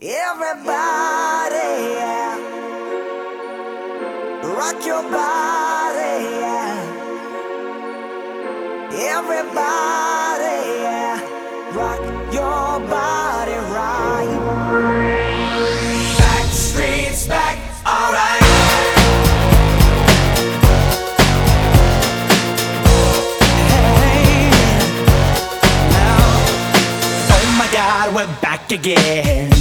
Everybody, yeah. Rock your body, yeah. Everybody, yeah. Rock your body right. Back streets back, alright. Hey, now, oh my God, we're back again.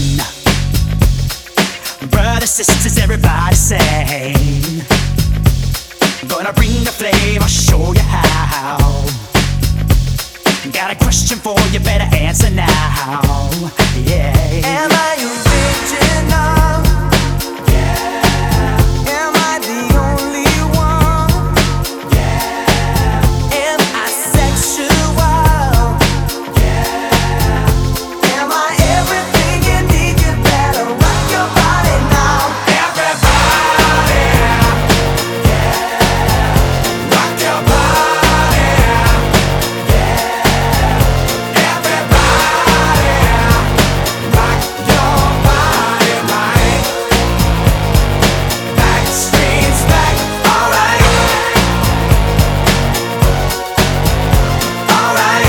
Brothers, sisters, everybody sing. Gonna bring the flame, I'll show you how. Got a question for you, better answer now. Yeah. Am I original? Yeah. Am I the only one? Yeah. Am I sexual? Yeah. Am I everything you need? You better rock your body now. Everybody, yeah. Rock your body, yeah. Everybody, rock your body right. Back streets back, alright. Alright.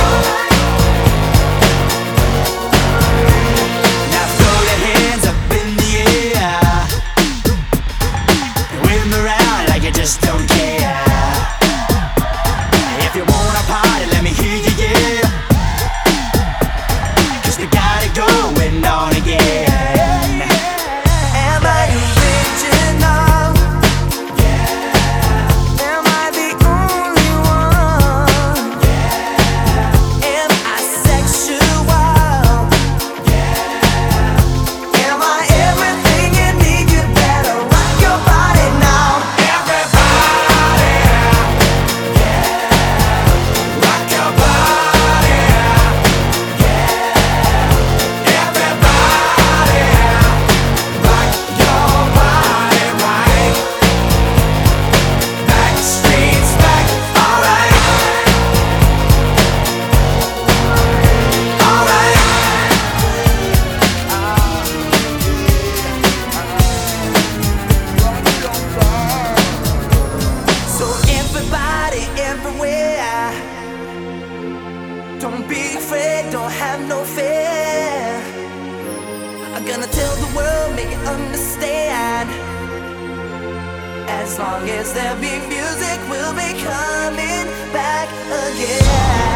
Now throw your hands up in the air. Wave them around like you just don't care. If you wanna party, let me hear you, yeah. 'Cause we got it going on again. Am I original? Yeah. Am I the only one? Yeah. Am I sexual? Yeah. Am I everything you need? You better rock your body now. Everybody, yeah. Rock your body, yeah. Everybody, rock your body right. Back streets back, alright. Alright. So everybody, everywhere, don't be afraid, don't have no fear. I'm gonna tell the world, make it understand. As long as there be music, we'll be coming back again.